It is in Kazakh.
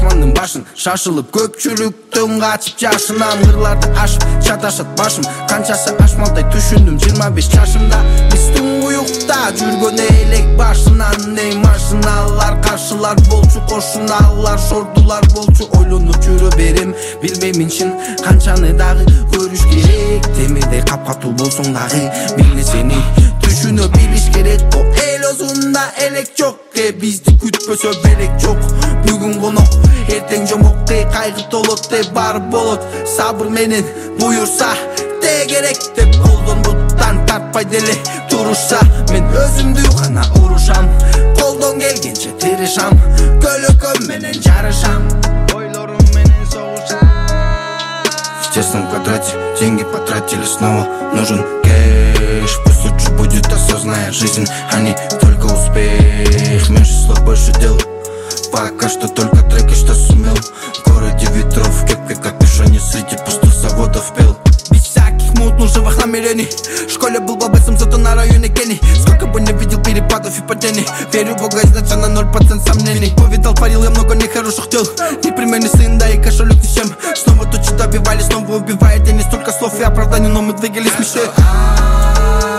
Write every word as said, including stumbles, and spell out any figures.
Ашмандын башын шашылып көпчүлүктөн качып жашынан кырларды ашып чаташат башым канчасы ашмалтай түшүндүм жыйырма беш жашымда биздин уюкта жүргөн элек башынан эй машиналар каршылар болчу кошуналар шордулар болчу ойлонуп жүрө берем билбеймин чын канчаны дагы көрүш керек темирдей капкатуу болсоң дагы мейле сени түшүнө билиш керек о эл өзүндө элек жок э бизди күтпөсө белек жок бүгүн конок эртең жомок э кайгы толот э баары болот сабыр менен буюрса тегерек деп колдон буттан тартпай деле турушса мен өзүмдү гана урушам колдон келгенче тырышам көлөкөм менен жарышам ойлорум менен согушам честно в квадрате деньги потратили снова нужен кэш пусть лучше будет осознанная жизнь а не только успех меньше слов больше дел пока что только треки что сумел в городе ветров в кепке капюшоне среди пустых заводов пел без всяких мутных живых намерений в школе был бабайцем зато на районе гений сколько бы не видел перепадов и падений верю в Бога изначально ноль процентов сомнений повидал парил я много нехороших дел непременный сын да и кошелек ни с чем снова то что добивали снова убивает я не столько слов и оправданий но мы двигались мечтой